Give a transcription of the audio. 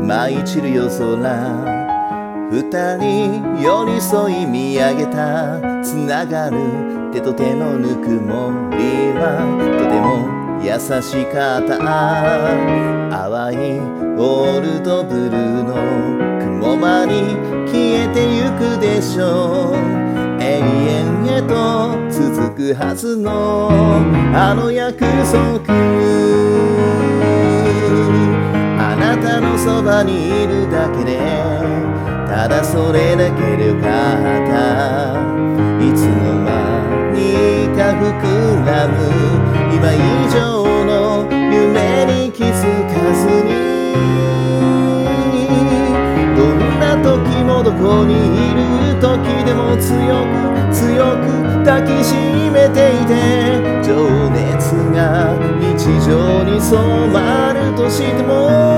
舞い散る夜空、二人寄り添い見上げたつながる手と手のぬくもりはとても優しかった。淡いゴールドブルーの雲間に消えてゆくでしょう。永遠へと続くはずのあの約束、あなたのそばにいるだけでただそれだけでよかった。いつの間にか膨らむ今以上の夢に気づかずに、どんな時もどこにいる時でも強く強く抱きしめていて、情熱が日常に染まるとしても